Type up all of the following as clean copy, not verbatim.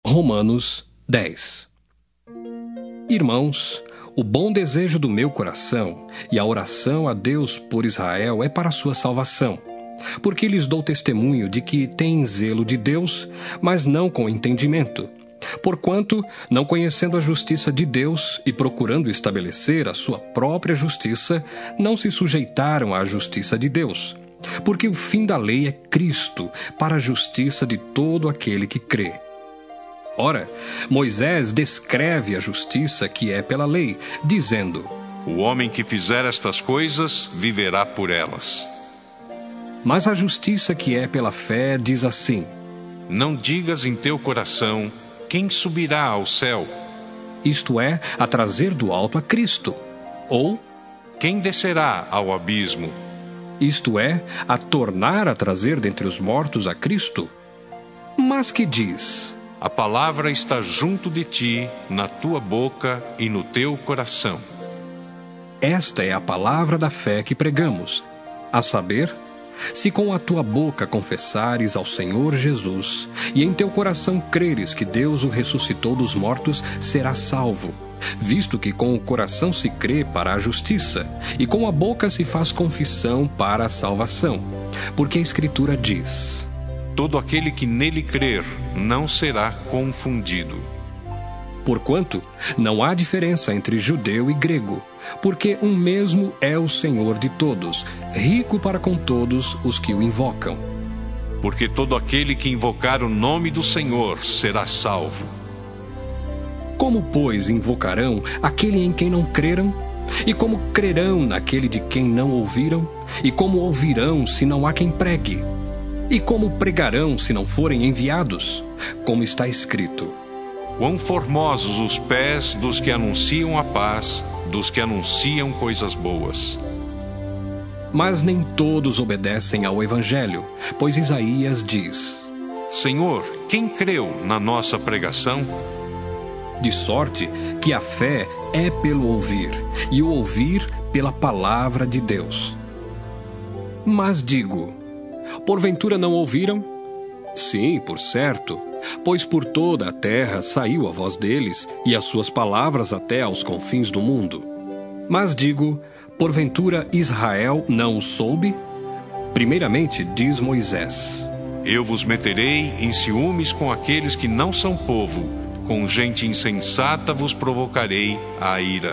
Romanos 10. Irmãos, o bom desejo do meu coração e a oração a Deus por Israel é para a sua salvação, porque lhes dou testemunho de que têm zelo de Deus, mas não com entendimento. Porquanto, não conhecendo a justiça de Deus e procurando estabelecer a sua própria justiça, não se sujeitaram à justiça de Deus. Porque o fim da lei é Cristo, para a justiça de todo aquele que crê. Ora, Moisés descreve a justiça que é pela lei, dizendo: O homem que fizer estas coisas viverá por elas. Mas a justiça que é pela fé diz assim: Não digas em teu coração: quem subirá ao céu? Isto é, a trazer do alto a Cristo. Ou, quem descerá ao abismo? Isto é, a tornar a trazer dentre os mortos a Cristo. Mas que diz: A palavra está junto de ti, na tua boca e no teu coração. Esta é a palavra da fé que pregamos, a saber, se com a tua boca confessares ao Senhor Jesus, e em teu coração creres que Deus o ressuscitou dos mortos, serás salvo, visto que com o coração se crê para a justiça, e com a boca se faz confissão para a salvação. Porque a Escritura diz: Todo aquele que nele crer não será confundido. Porquanto não há diferença entre judeu e grego, porque um mesmo é o Senhor de todos, rico para com todos os que o invocam. Porque todo aquele que invocar o nome do Senhor será salvo. Como, pois, invocarão aquele em quem não creram? E como crerão naquele de quem não ouviram? E como ouvirão se não há quem pregue? E como pregarão se não forem enviados? Como está escrito: Quão formosos os pés dos que anunciam a paz, dos que anunciam coisas boas. Mas nem todos obedecem ao Evangelho, pois Isaías diz: Senhor, quem creu na nossa pregação? De sorte que a fé é pelo ouvir, e o ouvir pela palavra de Deus. Mas digo: porventura não ouviram? Sim, por certo, pois por toda a terra saiu a voz deles, e as suas palavras até aos confins do mundo. Mas digo: porventura Israel não o soube? Primeiramente diz Moisés: Eu vos meterei em ciúmes com aqueles que não são povo, com gente insensata vos provocarei a ira.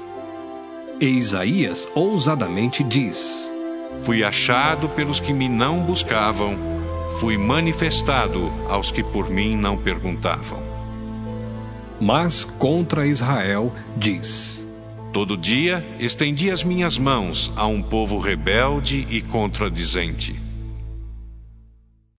E Isaías ousadamente diz: Fui achado pelos que me não buscavam, fui manifestado aos que por mim não perguntavam. Mas contra Israel diz: Todo dia estendi as minhas mãos a um povo rebelde e contradizente.